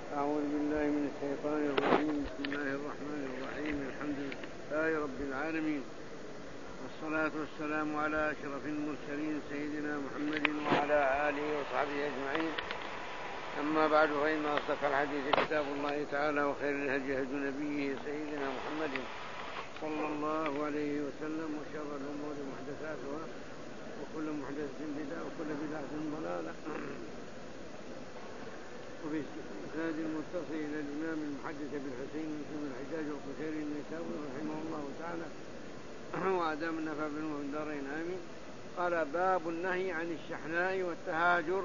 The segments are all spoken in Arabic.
أعوذ بالله من الشيطان الرجيم. بسم الله الرحمن الرحيم. الحمد لله رب العالمين، والصلاة والسلام على أشرف المرسلين سيدنا محمد وعلى آله وصحبه أجمعين. أما بعد، فإن أصدق الحديث كتاب الله تعالى، وخير الهدي هدي نبيه سيدنا محمد صلى الله عليه وسلم، وشر الأمور محدثاتها، وكل محدثة بدعة، وكل بدعة ضلالة. وفي الإسناد المتصل إلى الإمام المحدث بالحسين بن الحجاج والقشيري النسائي رحمه الله تعالى وأدام النفع بالمؤمن الدارين آمين. قال: باب النهي عن الشحناء والتهاجر.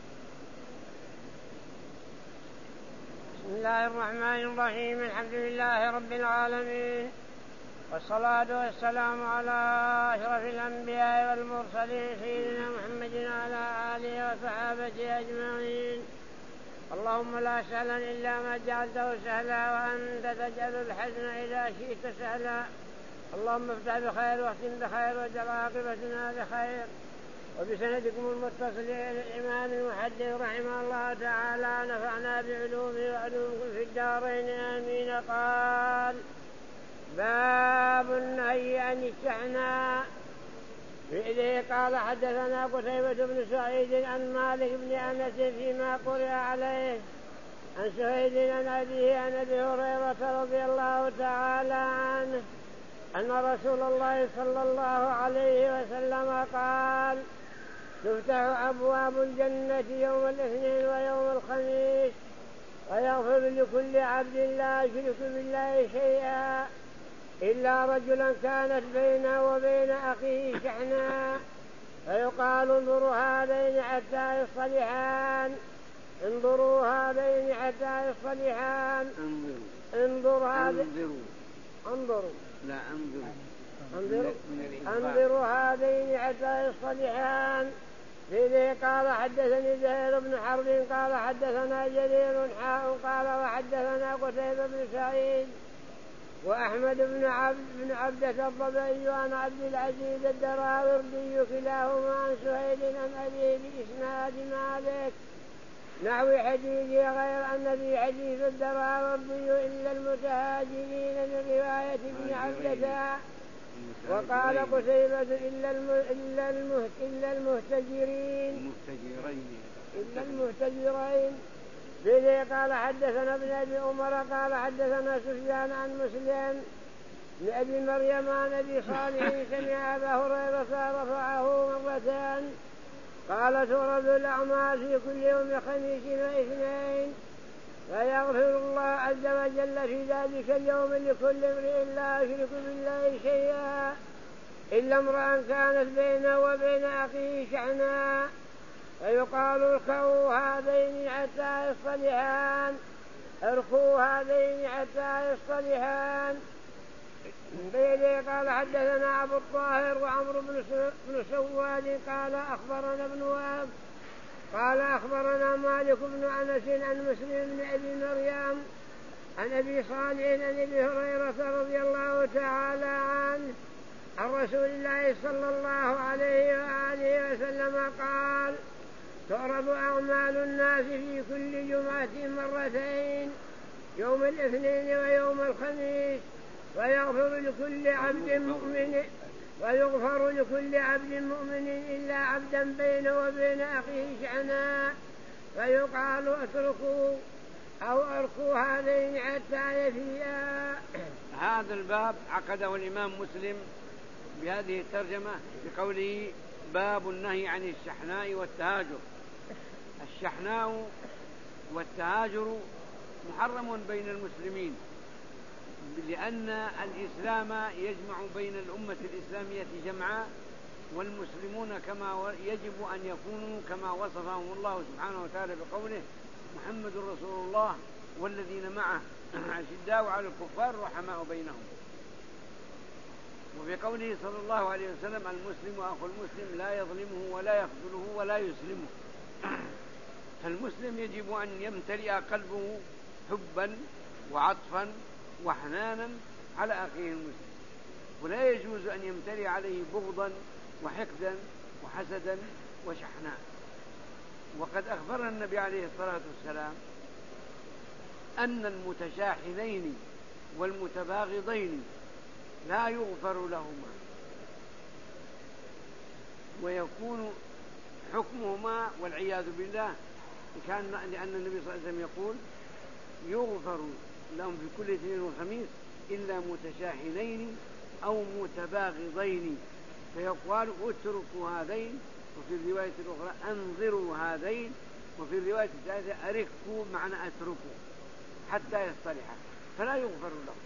بسم الله الرحمن الرحيم. الحمد لله رب العالمين، والصلاة والسلام على أشرف الأنبياء والمرسلين سيدنا محمد وعلى آله وصحابته أجمعين. اللهم لا سهلا إلا ما جعلته سهلا، وأنت تجعل الحزن إذا شئت سهلا. اللهم افتح بخير واختم بخير واجعل عاقبتنا بخير. وبسندكم المتصل إلى الإمام المحدث رحمه الله تعالى، نفعنا بعلومه وعلومكم في الدارين آمين. قال: باب النهي عن الشحناء. بإذنه قال: حدثنا قتيبة بن سعيد عن مالك بن أنس فيما قرئ عليه عن سهيل عن أبيه عن أبي هريرة رضي الله تعالى عنه أن رسول الله صلى الله عليه وسلم قال: تفتح أبواب الجنة يوم الاثنين ويوم الخميس، ويغفر لكل عبد لا يشرك بالله شيئا إلا رجلا كانت بينه وبين أخيه شحناء، فيقال: انظروا هذين حتى يصطلحان، انظروا هذين حتى يصطلحان، انظروا هذين حتى يصطلحان. فيه قال: حدثني زهير بن حرب قال: حدثنا جرير قال: وحدثنا قتيبة بن سعيد وأحمد بن عبدة الضبعي عن عبد العزيز الدراوردي كلاهما عن سهيل عن أبيه بإسناد مالك نحو حديثه، غير أن في حديث الدراوردي إلا المتهاجرين من رواية ابن عبدة، وقال قتيبة إلا المهتجرين. به قال: حدثنا ابن أبي عمر قال: حدثنا سفيان عن مسلم بن أبي مريم عن أبي صالح سمع أبا هريرة رفعه مرتين قال: تورد الأعمال في كل يوم خميس واثنين، فيغفر الله عز وجل في ذلك اليوم لكل امرئ لا يشرك بالله شيئا إلا امرأ كانت بينه وبين أخيه شحناء، فيقال: اركوا هذين حتى يصطلحان، اركوا هذين حتى يصطلحان. بيلي قال: حدثنا أبو الطاهر وعمرو بن سواد قال: أخبرنا ابن وهب قال: أخبرنا مالك بن أنس عن مسلم بن أبي مريم عن أبي صالح عن أبي هريرة رضي الله تعالى عنه عن رسول الله صلى الله عليه وآله وسلم قال: تعرض أعمال الناس في كل جمعة مرتين، يوم الاثنين ويوم الخميس، ويغفر لكل عبد مؤمن إلا عبدا بينه وبين أخيه شحناء، فيقال: اتركوا أو أركوا هذين حتى يفيا. هذا الباب عقده الإمام مسلم بهذه الترجمة بقوله: باب النهي عن الشحناء والتهاجر. الشحناء والتهاجر محرم بين المسلمين، لأن الإسلام يجمع بين الأمة الإسلامية جمعاء، والمسلمون كما يجب أن يكونوا كما وصفهم الله سبحانه وتعالى بقوله: محمد رسول الله والذين معه أشداء على الكفار رحماء بينهم. وفي قوله صلى الله عليه وسلم: المسلم أخو المسلم لا يظلمه ولا يخذله ولا يسلمه. فالمسلم يجب أن يمتلئ قلبه حبا وعطفا وحنانا على أخيه المسلم، ولا يجوز أن يمتلئ عليه بغضا وحقدا وحسدا وشحناء. وقد أخبرنا النبي عليه الصلاة والسلام أن المتشاحنين والمتباغضين لا يغفر لهما، ويكون حكمهما والعياذ بالله لأن النبي صلى الله عليه وسلم يقول يغفر لهم في كل اثنين وخميس إلا متشاحنين أو متباغضين، فيقال اتركوا هذين، وفي الرواية الأخرى أنظروا هذين، وفي الرواية الثالثة أركوا معنى أتركوا حتى يصطلحا، فلا يغفر لهم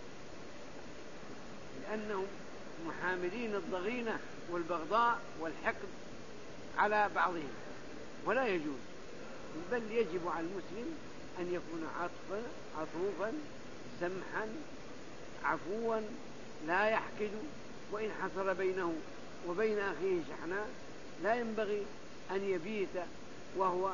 لأنهم محاملين الضغينة والبغضاء والحقد على بعضهم، ولا يجوز، بل يجب على المسلم أن يكون عطوفا سمحا عفوا لا يحقد، وإن حصل بينه وبين أخيه شحناء لا ينبغي أن يبيت وهو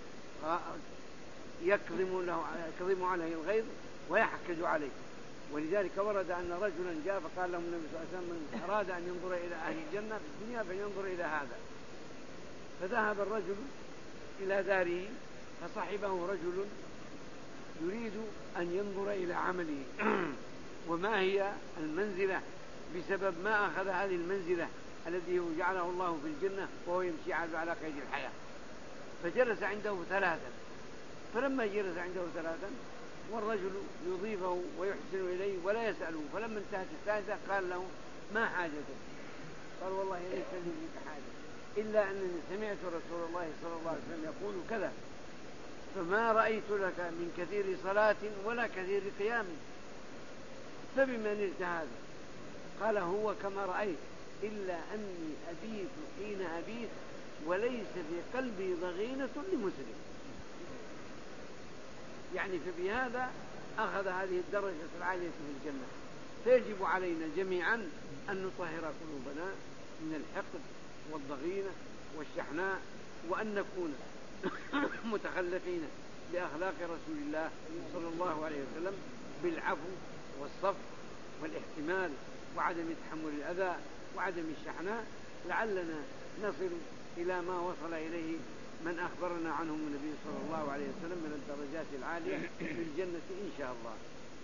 يكظم عليه الغيظ ويحقد عليه. ولذلك ورد أن رجلا جاء فقال له النبي صلى الله عليه وسلم من أراد أن ينظر إلى أهل الجنة في الدنيا فلينظر إلى هذا، فذهب الرجل إلى داره فصحبه رجل يريد أن ينظر إلى عمله وما هي المنزلة بسبب ما أخذ هذه المنزلة الذي جعله الله في الجنة وهو يمشي على قيد الحياة. فجلس عنده ثلاثا، فلما جلس عنده ثلاثا والرجل يضيفه ويحسن إليه ولا يسأله، فلما انتهت الثالثة قال له ما حاجتك؟ قال والله ليس لي بك حاجة إلا أنني سمعت رسول الله صلى الله عليه وسلم يقول كذا، فما رأيت لك من كثير صلاة ولا كثير قيام، فبما نلت هذا؟ قال هو كما رأيت، إلا أني أبيت حين أبيت وليس في قلبي ضغينة لمسلم. يعني فبهذا أخذ هذه الدرجة العالية في الجنة. فيجب علينا جميعا أن نطهر قلوبنا من الحقد والضغينة والشحناء، وأن نكون متخلقين بأخلاق رسول الله صلى الله عليه وسلم بالعفو والصفح والاحتمال وعدم تحمل الأذى وعدم الشحناء، لعلنا نصل إلى ما وصل إليه من أخبرنا عنهم النبي صلى الله عليه وسلم من الدرجات العالية في الجنة إن شاء الله.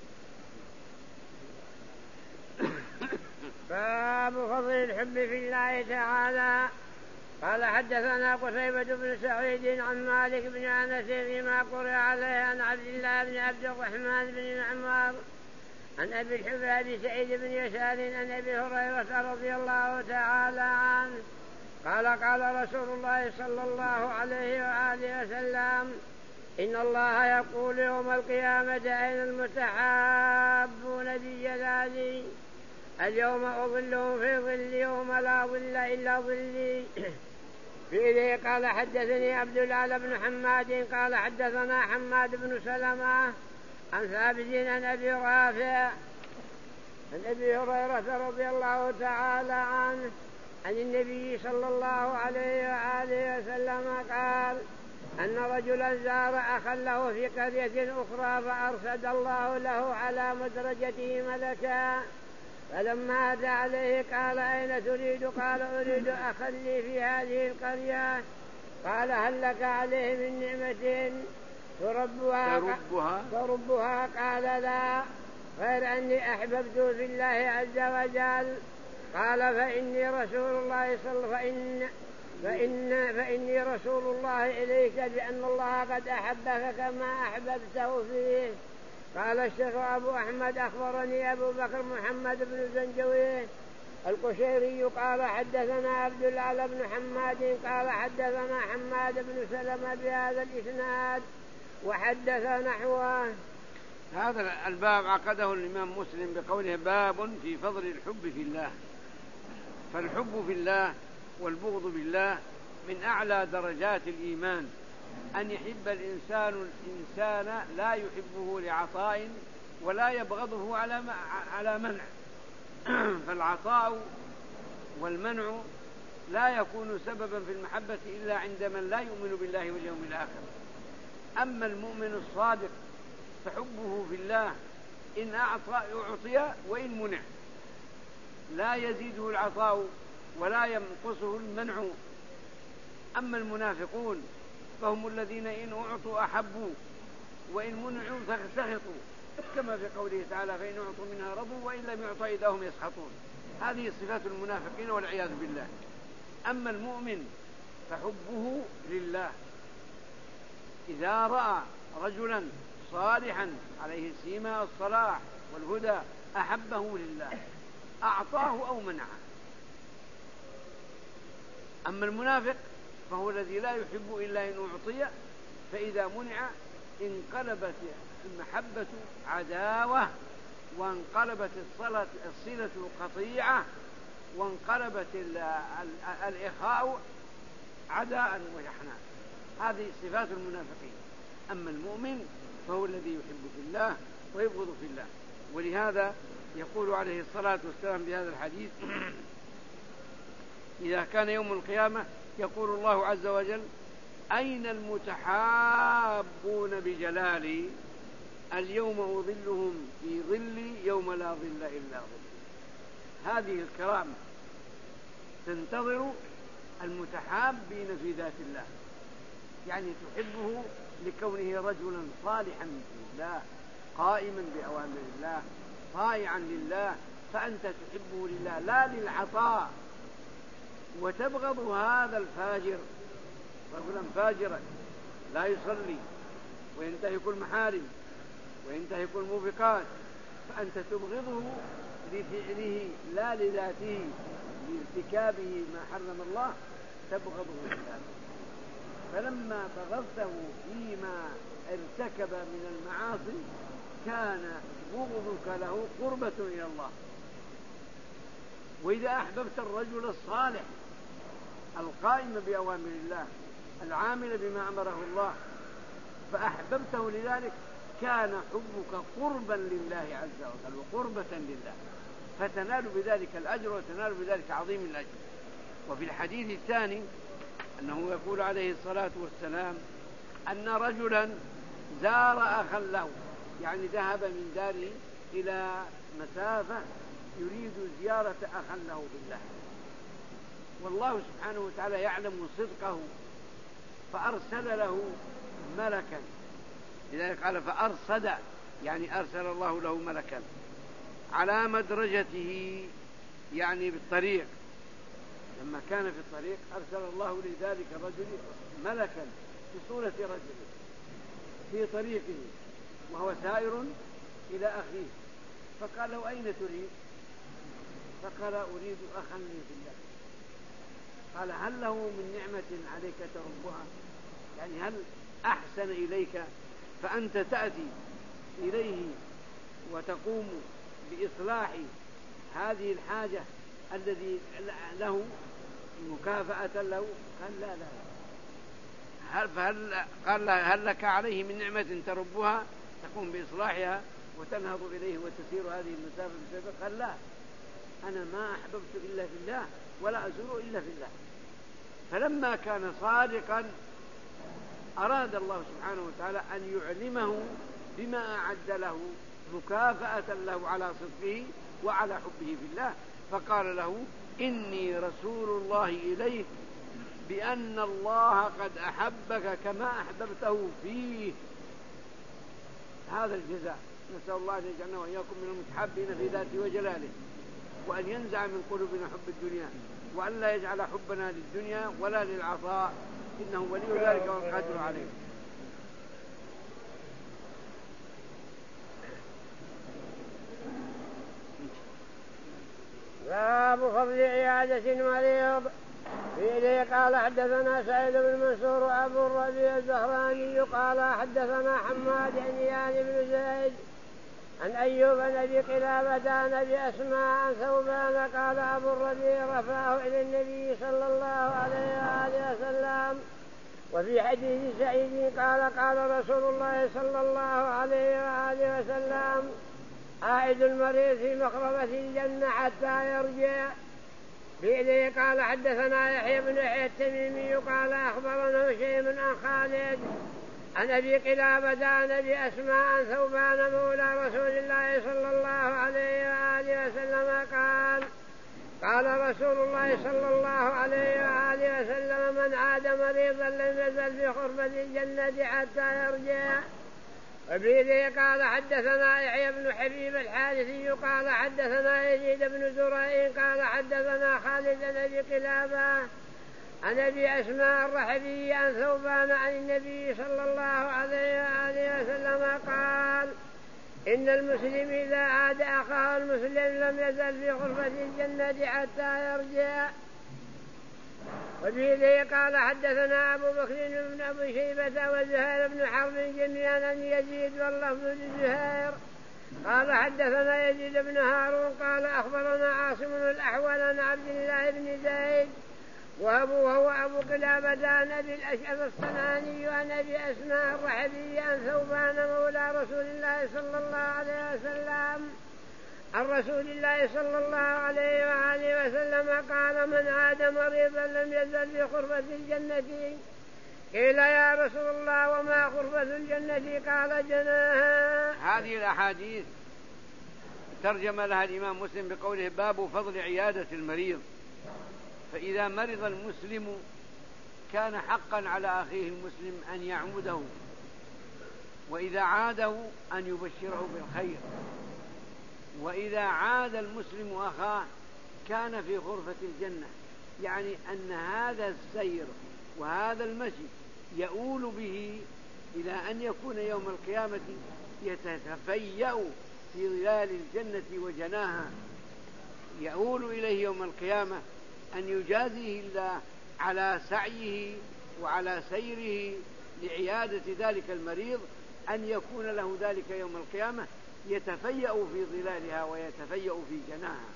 باب فضل الحب في الله تعالى. قال حدثنا قتيبة بن سعيد عن مالك بن أنس فيما قرئ عليه عن عبد الله بن عبد الرحمن بن معمر عن أبي الحباب سعيد بن يسار عن أبي هريرة رضي الله تعالى عنه قال قال رسول الله صلى الله عليه وآله وسلم إن الله يقول يوم القيامة أين المتحابون بجلالي اليوم أظلهم في ظل يوم لا ظل إلا ظلي. فيه قال حدثني عبد الله بن حماد قال حدثنا حماد بن سلمة عن ثابت عن أبي رافع عن أبي هريرة رضي الله تعالى عنه عن النبي صلى الله عليه وآله وسلم قال أن رجلا زار أخا له في قرية أخرى فأرشد الله له على مدرجته ملكا، فلما أتى عليه قال أين تريد؟ قال أريد أخا لي في هذه القرية. قال هل لك عليه من نعمة تربها؟ قال لا، غير أني أحببت في الله عز وجل. قال فإني رسول الله إليك بأن الله قد أحبك كما أحببته فيه. قال الشيخ أبو أحمد أخبرني أبو بكر محمد بن زنجوي القشيري قال حدثنا عبد الله بن حماد قال حدثنا حماد بن سلمة بهذا الإسناد وحدث نحوه. هذا الباب عقده الإمام مسلم بقوله باب في فضل الحب في الله. فالحب في الله والبغض بالله من أعلى درجات الإيمان، أن يحب الإنسان لا يحبه لعطاء ولا يبغضه على منع. فالعطاء والمنع لا يكون سببا في المحبة إلا عند من لا يؤمن بالله واليوم الآخر. أما المؤمن الصادق فحبه في الله إن أعطي وإن منع، لا يزيده العطاء ولا ينقصه المنع. أما المنافقون فهم الذين إن أعطوا أحبوا وإن منعوا سخطوا، كما في قوله تعالى فإن أعطوا منها رضوا وإن لم يعطوا إذا هم يسخطون. هذه صفات المنافقين والعياذ بالله. أما المؤمن فحبه لله، إذا رأى رجلا صالحا عليه سيما الصلاح والهدى أحبه لله، أعطاه أو منعه. أما المنافق فهو الذي لا يحب إلا إن أعطي، فإذا منع انقلبت المحبة عداوة، وانقلبت الصلة قطيعة، وانقلبت الإخاء عداء وشحناء. هذه صفات المنافقين. أما المؤمن فهو الذي يحب في الله ويبغض في الله. ولهذا يقول عليه الصلاة والسلام بهذا الحديث إذا كان يوم القيامة يقول الله عز وجل أين المتحابون بجلالي اليوم أظلهم في ظلي يوم لا ظل إلا ظلي. هذه الكرامة تنتظر المتحابين في ذات الله، يعني تحبه لكونه رجلا صالحا لله، قائما بأوامر الله، طائعا لله، فأنت تحبه لله لا للعطاء. وتبغض هذا الفاجر، رجلا فاجرا لا يصلي وينتهك المحارم وينتهك الموبقات، فأنت تبغضه لفعله لا لذاته، لارتكابه ما حرم الله تبغضه لله. فلما بغضته فيما ارتكب من المعاصي كان بغضك له قربة إلى الله. وإذا أحببت الرجل الصالح القائم بأوامر الله العامل بما أمره الله فأحببته لذلك كان حبك قربا لله عز وجل وقربة لله، فتنال بذلك الأجر وتنال بذلك عظيم الأجر. وفي الحديث الثاني أنه يقول عليه الصلاة والسلام أن رجلا زار أخا له، يعني ذهب من داره إلى مسافة يريد زيارة أخا له بالله، والله سبحانه وتعالى يعلم صدقه فأرسل له ملكا. لذلك قال فأرصد، يعني أرسل الله له ملكا على مدرجته، يعني بالطريق. لما كان في الطريق أرسل الله لذلك الرجل ملكا في صورة رجل في طريقه وهو سائر إلى أخيه، فقال له أين تريد؟ فقال أريد أخا لي في الله. قال هل له من نعمة عليك تربها؟ يعني هل أحسن إليك فأنت تأتي إليه وتقوم بإصلاح هذه الحاجة الذي له مكافأة له؟ قال لا قال هل لك عليه من نعمة تربها تقوم بإصلاحها وتنهض إليه وتسير هذه المسافة بسبب؟ قال لا، أنا ما أحببت إلا في الله ولا أزور إلا في الله. فلما كان صادقا أراد الله سبحانه وتعالى أن يعلمه بما أعد له مكافأة له على صدقه وعلى حبه في الله، فقال له إني رسول الله إليك بأن الله قد أحبك كما أحببته فيه. هذا الجزاء. نسأل الله أن يجعلنا وإياكم من المتحابين في ذاته وجلاله، وأن ينزع من قلوبنا حب الدنيا، وأن لا يجعل حبنا للدنيا ولا للعطاء، إنه ولي ذلك والقادر عليه. باب فضل عيادة المريض. فيه قال حدثنا سعيد بن منصور وأبو الربيع الزهراني قال حدثنا حماد عن إيان بن زيد عن أيوب بن أبي قلابة عن أبي أسماء عن ثوبان قال أبو الربيع رفعه إلى النبي صلى الله عليه وآله وسلم. وفي حديث سعيد قال رسول الله صلى الله عليه وآله وسلم عائد المريض في مخربة الجنة حتى يرجع. بإذن قال حدثنا يحيى بن يحيى التميمي قال أخبرنا هشيم عن خالد عن أبي قلابة عن أبي أسماء عن ثوبان مولى رسول الله صلى الله عليه وآله وسلم قال رسول الله صلى الله عليه وآله وسلم من عاد مريضا لم يزل في خربة الجنة حتى يرجع. وبه قال حدثنا يحيى بن حبيب الحارثي قال حدثنا يزيد بن زريع قال حدثنا خالد بن أبي قلابة عن أبي أسماء الرحبي عن ثوبان عن النبي صلى الله عليه وآله وسلم قال إن المسلم إذا عاد أخاه المسلم لم يزل في غرفة الجنة حتى يرجع. وبه قال حدثنا أبو بكر بن أبي شيبة وزهير بن حرب جميعا عن يزيد واللفظ لزهير قال حدثنا يزيد بن هارون قال أخبرنا عاصم الأحول عن عبد الله بن زيد وهو أبو قلابة عن أبي الأشعث الصنعاني عن أبي أسماء الرحبي عن ثوبان مولى رسول الله صلى الله عليه وسلم عن رسول الله صلى الله عليه وآله وسلم قال من عاد مريضا لم يزل في غرفة الجنة. قيل يا رسول الله وما غرفة الجنة؟ قال جناها. هذه الأحاديث ترجم لها الإمام مسلم بقوله باب فضل عيادة المريض. فإذا مرض المسلم كان حقا على أخيه المسلم أن يعوده، وإذا عاده أن يبشره بالخير. وإذا عاد المسلم أخاه كان في غرفة الجنة، يعني أن هذا السير وهذا المشي يؤول به إلى أن يكون يوم القيامة يتفيأ في ظلال الجنة وجناها، يؤول إليه يوم القيامة أن يجازيه الله على سعيه وعلى سيره لعيادة ذلك المريض، أن يكون له ذلك يوم القيامة يتفيأ في ظلالها ويتفيأ في جناها.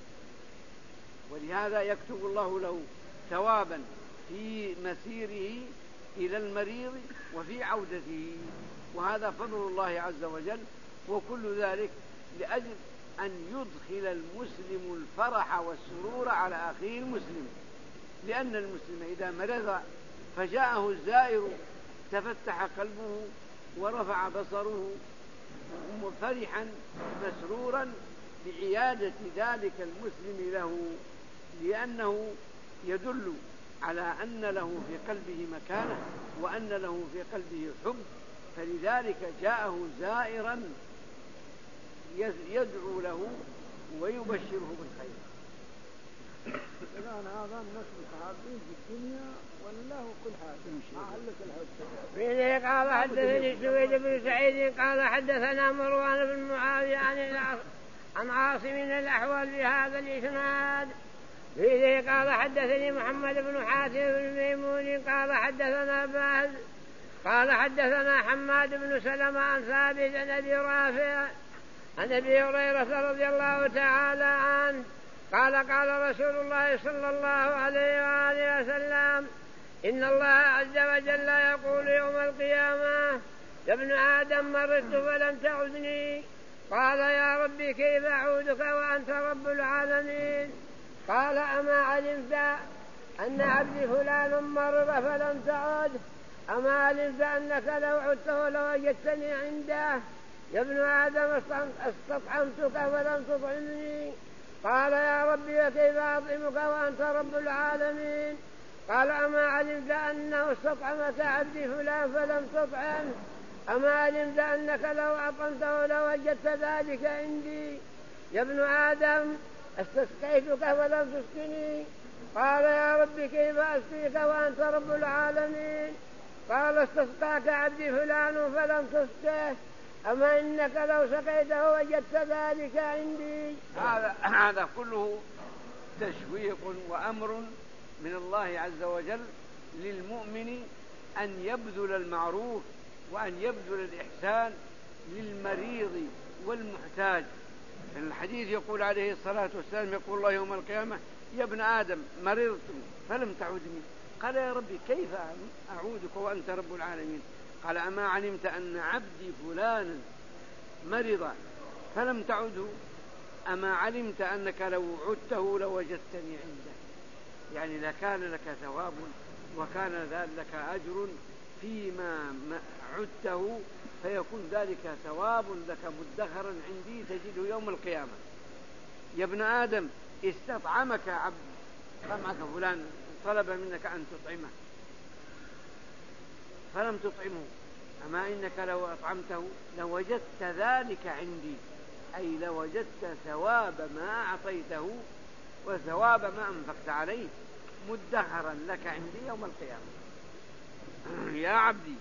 ولهذا يكتب الله له ثوابا في مسيره إلى المريض وفي عودته، وهذا فضل الله عز وجل. وكل ذلك لأجل أن يدخل المسلم الفرح والسرور على أخيه المسلم، لأن المسلم إذا مرض فجاءه الزائر تفتح قلبه ورفع بصره فرحا مسرورا بعيادة ذلك المسلم له، لأنه يدل على أن له في قلبه مكانة وأن له في قلبه حب، فلذلك جاءه زائرا يدعو له ويبشره بالخير. الآن هذا النصر الصحابي في الدنيا والله كل حاجة معلق الحج. به قال حدثني سويد بن سعيد قال حدثنا مروان بن معاوية عن عاصم الأحول بهذا الإسناد. به قال حدثني محمد بن حاتم بن ميمون قال حدثنا باز قال حدثنا حماد بن سلمة عن ثابت عن أبي رافع عن أبي هريرة رضي الله تعالى عنه قال قال رسول الله صلى الله عليه وآله وسلم إن الله عز وجل يقول يوم القيامة يا ابن آدم مرضت فلم تعدني، قال يا ربي كيف أعودك وأنت رب العالمين؟ قال أما علمت أن عبدي فلان مرض فلم تعد؟ أما علمت أنك لو عدته لوجدتني عنده؟ يا ابن آدم استطعمتك فلم تطعمني، قال يا ربي وكيف أطعمك وأنت رب العالمين؟ قال أما علمت أنه استطعمك عبدي فلان فلم تطعم؟ أما علمت أنك لو أطعمته لوجدت ذلك عندي؟ يا ابن آدم استسقيتك فلم تسقني، قال يا ربي كيف أسقيك وأنت رب العالمين؟ قال استسقاك عبدي فلان فلم تسقه، أما إنك لو سقيته وجدت ذلك عندي. هذا كله تشويق وأمر من الله عز وجل للمؤمن أن يبذل المعروف وأن يبذل الإحسان للمريض والمحتاج. الحديث يقول عليه الصلاة والسلام يقول الله يوم القيامة يا ابن آدم مرضت فلم تعودني، قال يا ربي كيف أعودك وأنت رب العالمين؟ قال أما علمت أن عبدي فلانا مرض فلم تعده؟ أما علمت أنك لو عدته لوجدتني عنده؟ يعني لكان لك ثواب وكان لك أجر فيما عدته، فيكون ذلك ثواب لك مدخرا عندي تجده يوم القيامة. يا ابن آدم استطعمك عبد، طمعك فلان طلب منك أن تطعمه فلم تطعمه، أما إنك لو أطعمته لوجدت ذلك عندي، أي لوجدت ثواب ما أعطيته وثواب ما أنفقت عليه مدخرا لك عندي يوم القيامة. يا عبدي،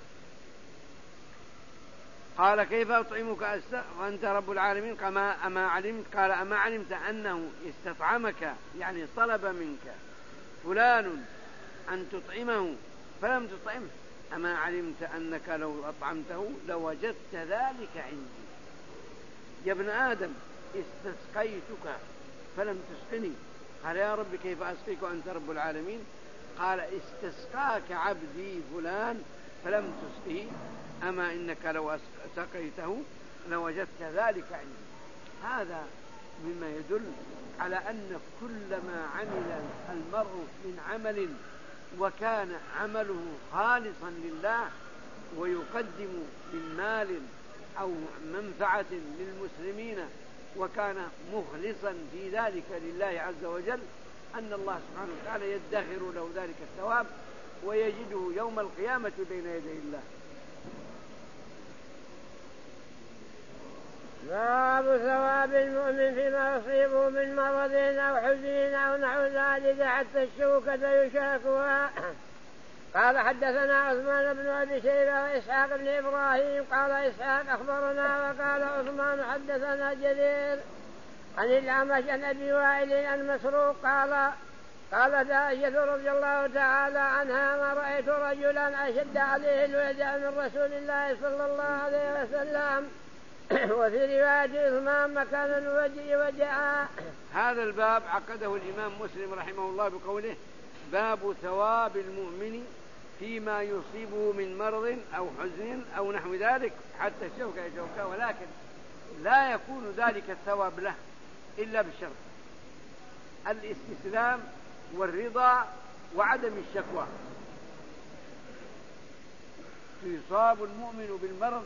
قال كيف أطعمك وأنت رب العالمين؟ قال أما علمت أنه استطعمك، يعني طلب منك فلان أن تطعمه فلم تطعمه. أما علمت أنك لو أطعمته لوجدت ذلك عندي. يا ابن آدم، استسقيتك فلم تسقني. قال يا رب كيف أسقيك وأنت رب العالمين؟ قال استسقاك عبدي فلان فلم تسقه، أما إنك لو سقيته لوجدت ذلك عندي. هذا مما يدل على أن كل ما عمل المرء من عمل وكان عمله خالصا لله ويقدم من مال أو منفعة للمسلمين وكان مخلصا في ذلك لله عز وجل، أن الله سبحانه وتعالى يدخر له ذلك الثواب ويجده يوم القيامة بين يدي الله. باب ثواب المؤمن فيما يصيبه من مرض أو حزن أو نحو ذلك حتى الشوكة يشاكها. قال حدثنا عثمان بن أبي شيبة وإسحاق بن إبراهيم. قال إسحاق أخبرنا، وقال عثمان حدثنا جرير عن الأعمش عن أبي وائل عن مسروق قالت عائشة رضي الله تعالى عنها: ما رأيت رجلا أشد عليه الوجع من رسول الله صلى الله عليه وسلم. وفي رواية عثمان مكان الوجع وجعا. هذا الباب عقده الإمام مسلم رحمه الله بقوله: باب ثواب المؤمن فيما يصيبه من مرض أو حزن أو نحو ذلك حتى الشوكة يشوكه، ولكن لا يكون ذلك الثواب له إلا بالشرط: الاستسلام والرضا وعدم الشكوى. يصاب المؤمن بالمرض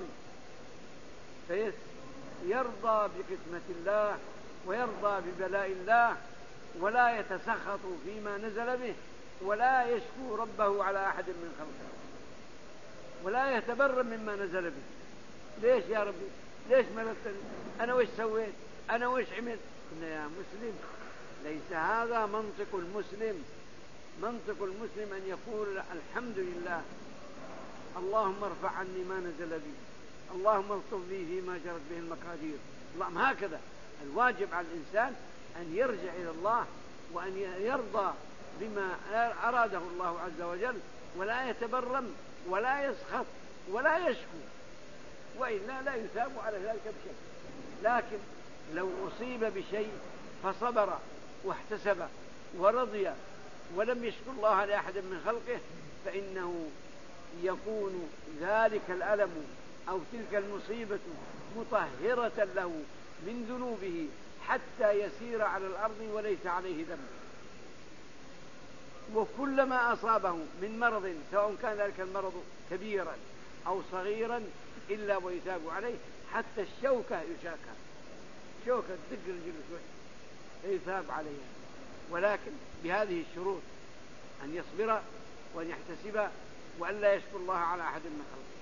فيرضى بقسمة الله ويرضى ببلاء الله ولا يتسخط فيما نزل به ولا يشكو ربه على أحد من خلقه ولا يتبرم مما نزل به. ليش يا ربي؟ ليش ملكتني؟ أنا وش سويت؟ أنا وش عملت؟ قلنا يا مسلم ليس هذا منطق المسلم. منطق المسلم أن يقول الحمد لله، اللهم ارفع عني ما نزل بي، اللهم الطف لي فيما جرت به المقادير. اللهم هكذا الواجب على الإنسان أن يرجع إلى الله وأن يرضى بما أراده الله عز وجل ولا يتبرم ولا يسخط ولا يشكو، وإلا لا يثاب على ذلك بشيء. لكن لو أصيب بشيء فصبر واحتسب ورضي ولم يشكر الله لأحد من خلقه فإنه يكون ذلك الألم أو تلك المصيبة مطهرة له من ذنوبه حتى يسير على الأرض وليس عليه ذنب. وكلما أصابه من مرض سواء كان ذلك المرض كبيرا أو صغيرا إلا ويثاب عليه، حتى الشوكة يشاكها، شوكة تدق رجل شوي يثاب عليها، ولكن بهذه الشروط: أن يصبر وأن يحتسب وأن لا يشكر الله على أحد من خلقه.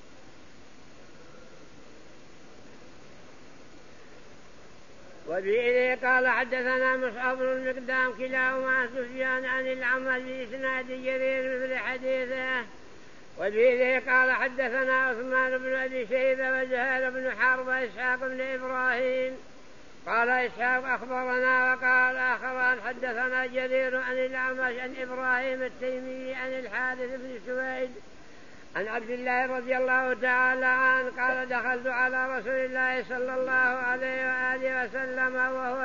وبه قال حدثنا مصعب بن المقدام كلاهما عن سفيان عن الأعمش بإسناد جرير مثل حديثه. وبه قال حدثنا عثمان بن أبي شيبة وزهير بن حرب وإسحاق بن إبراهيم. قال إسحاق أخبرنا، وقال آخران حدثنا جرير عن الأعمش عن إبراهيم التيمي عن الحارث بن سويد عن عبد الله رضي الله تعالى عنه قال: دخلت على رسول الله صلى الله عليه وآله وسلم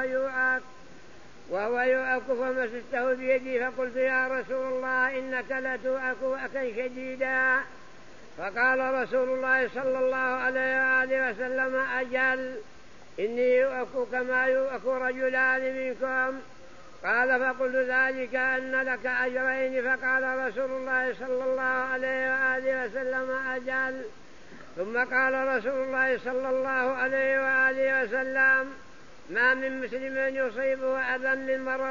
وهو يؤك فمسسته بيدي فقلت: يا رسول الله إنك لتؤك أكا شديدا. فقال رسول الله صلى الله عليه وآله وسلم: أجل، إني يؤك كما يؤك رجلان منكم. قال: فقلت: ذلك أن لك أجرين. فقال رسول الله صلى الله عليه وآله وسلم: أجل. ثم قال رسول الله صلى الله عليه وآله وسلم: ما من مسلم يصيبه أذى من مرض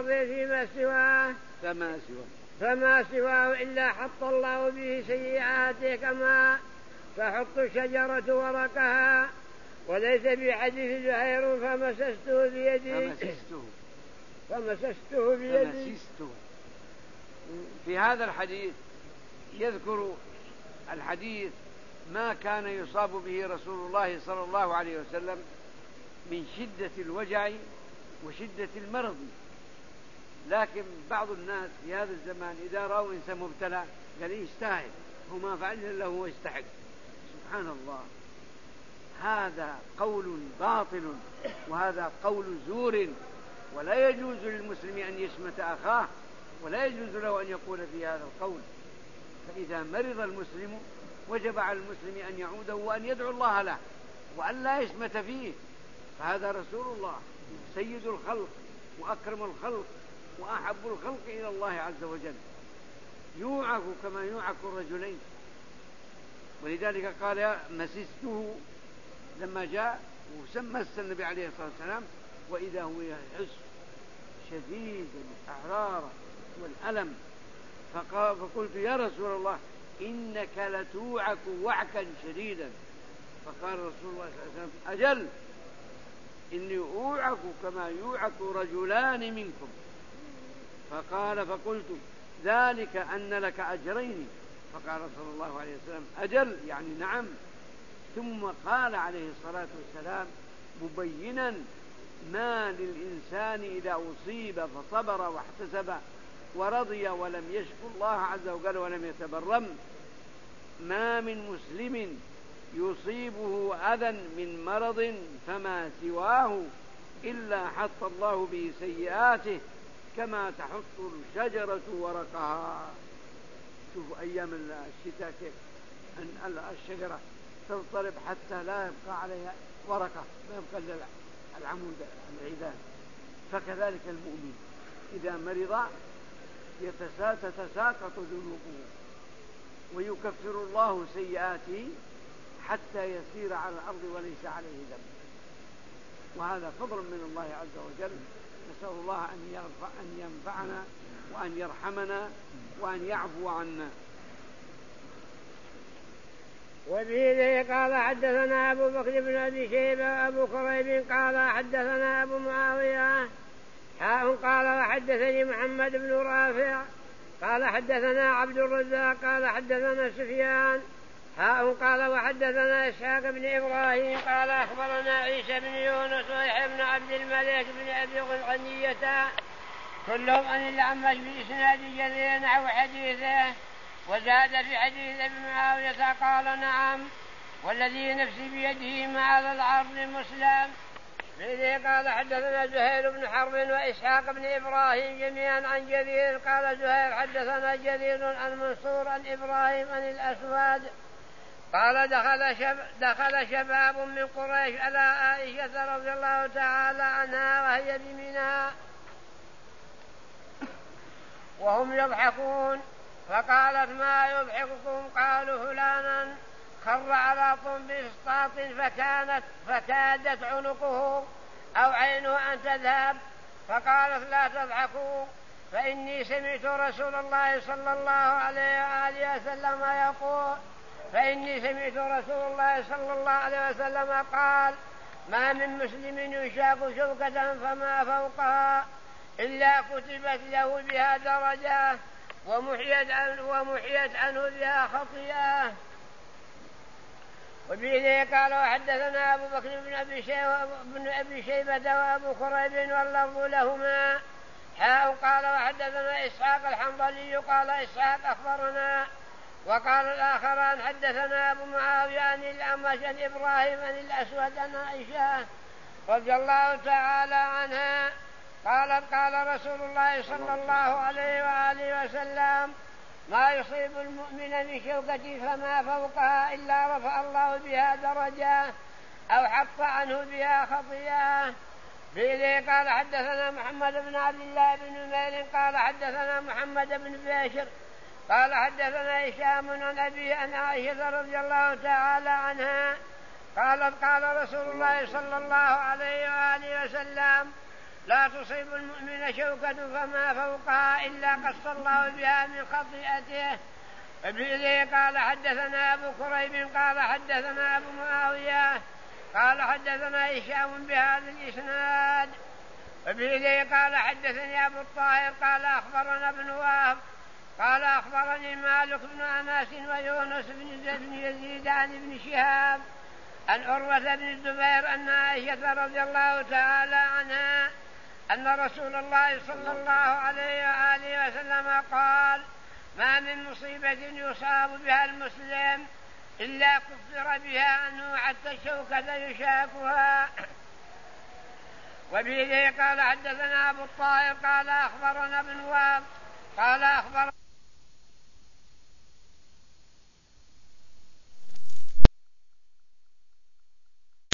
فما سواه إلا حط الله به سيئاته تحط الشجرة ورقها. وليس في حديث زهير فمسسته بيدي. في هذا الحديث يذكر الحديث ما كان يصاب به رسول الله صلى الله عليه وسلم من شدة الوجع وشدة المرض. لكن بعض الناس في هذا الزمان إذا رأوا إنسان مبتلى قال يستاهل وما فعل إلا هو يستحق. سبحان الله، هذا قول باطل وهذا قول زور، ولا يجوز للمسلم أن يشمت أخاه ولا يجوز له أن يقول في هذا القول. فإذا مرض المسلم وجب على المسلم أن يعوده وأن يدعو الله له وأن لا يشمت فيه. فهذا رسول الله سيد الخلق وأكرم الخلق وأحب الخلق إلى الله عز وجل، يوعك كما يوعك الرجلين. ولذلك قال مسسته لما جاء ومس النبي عليه الصلاة والسلام وإذا هو يحس شديد الحرارة والألم. فقلت يا رسول الله إنك لتوعك وعكا شديدا. فقال رسول الله صلى الله عليه وسلم أجل إني أوعك كما يوعك رجلان منكم. فقلت ذلك أن لك أجرين. فقال صلى الله عليه وسلم أجل يعني نعم. ثم قال عليه الصلاة والسلام مبينا ما للإنسان إذا أصيب فصبر واحتسب ورضي ولم يشكر الله عز وجل ولم يتبرم، ما من مسلم يصيبه أذى من مرض فما سواه إلا حط الله به سيئاته كما تحط الشجرة ورقها. شوفوا أيام الشتاء كيف الشجرة تضطرب حتى لا يبقى عليها ورقة، ما يبقى إلا العمود العيدان. فكذلك المؤمن إذا مرض تتساقط ذنوبه ويكفر الله سيئاته حتى يسير على الأرض وليس عليه ذنب. وهذا فضل من الله عز وجل. نسأل الله أن ينفعنا وأن يرحمنا وأن يعفو عنا. وبه قال حدثنا أبو بكر بن أبي شيبة أبو كريب قال حدثنا أبو معاوية قال وحدثني محمد بن رافع قال حدثنا عبد الرزاق قال حدثنا سفيان قال وحدثنا إسحاق بن إبراهيم قال أخبرنا عيسى بن يونس ويحيى بن عبد الملك بن أبي غنية كلهم عن الأعمش بإسناد جرير نحو حديثه. وزاد في حديث ابن معاوية قال نعم والذي نفسي بيده ما على العرض مسلم. فإذا قال حدثنا زهير بن حرب وإسحاق بن إبراهيم جميعا عن جرير قال زهير حدثنا جرير عن منصور عن إبراهيم عن الأسود قال دخل شباب من قريش على عائشة رضي الله تعالى عنها وهي بمنى وهم يضحكون فقالت ما يضحككم؟ قالوا فلانا خر على طنب فسطاط فكادت عنقه أو عينه أن تذهب. فقالت لا تضحكوا فإني سمعت رسول الله صلى الله عليه وسلم يقول قال ما من مسلم يشاق شوكة فما فوقها إلا كتبت له بها درجة ومحيت عنه بها خطيئة. وبه قال وحدثنا أبو بكر بن أبي شيبة وأبو كريب واللفظ لهما قال وحدثنا إسحاق الحنظلي قال إسحاق أخبرنا. وقال الآخران حدثنا أبو معاوية عن الأعمش عن إبراهيم عن الأسود عن عائشة رضي الله تعالى عنها قالت قال رسول الله صلى الله عليه وآله وسلم ما يصيب المؤمن من شوكة فما فوقها إلا رفع الله بها درجة أو حط عنه بها خطيئة. فإذا قال حدثنا محمد بن عبد الله بن نمير قال حدثنا محمد بن باشر قال حدثنا هشام عن أبي عن عائشة رضي الله تعالى عنها قالت قال رسول الله صلى الله عليه وآله وسلم لا تصيب المؤمن شوكة فما فوقها إلا قص الله بها من خطيئته وبه قال حدثنا أبو كريب قال حدثنا أبو معاوية قال حدثنا هشام بهذا الإسناد. وبه قال حدثني أبو الطاهر قال أخبرنا ابن وهب قال أخبرني مالك بن أنس ويونس بن يزيد عن ابن شهاب عن عروة بن الزبير أن عائشة رضي الله تعالى عنها أن رسول الله صلى الله عليه وآله وسلم قال: ما من مصيبة يصاب بها المسلم إلا كفر بها عنه حتى الشوكة يشاكها. وبه قال حدثنا أبو الطاهر قال أخبرنا ابن وهب قال أخبرنا